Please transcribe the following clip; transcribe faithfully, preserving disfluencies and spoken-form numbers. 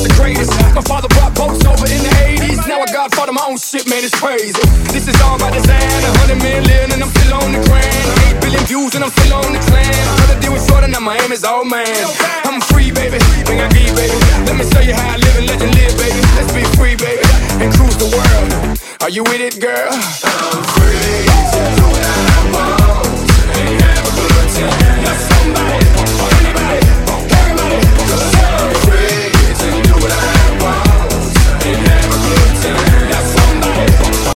the greatest. My father brought boats over in the eighties. Now I godfather my own shit, man, it's crazy. This is all by design. A hundred million and I'm still on the grind. Eight billion views and I'm still on the climb. I had to deal with fraud and now my aim is all man. I'm free, baby, bring I give, baby. Let me show you how I live and let you live, baby. Let's be free, baby, and cruise the world. Are you with it, girl? I'm free.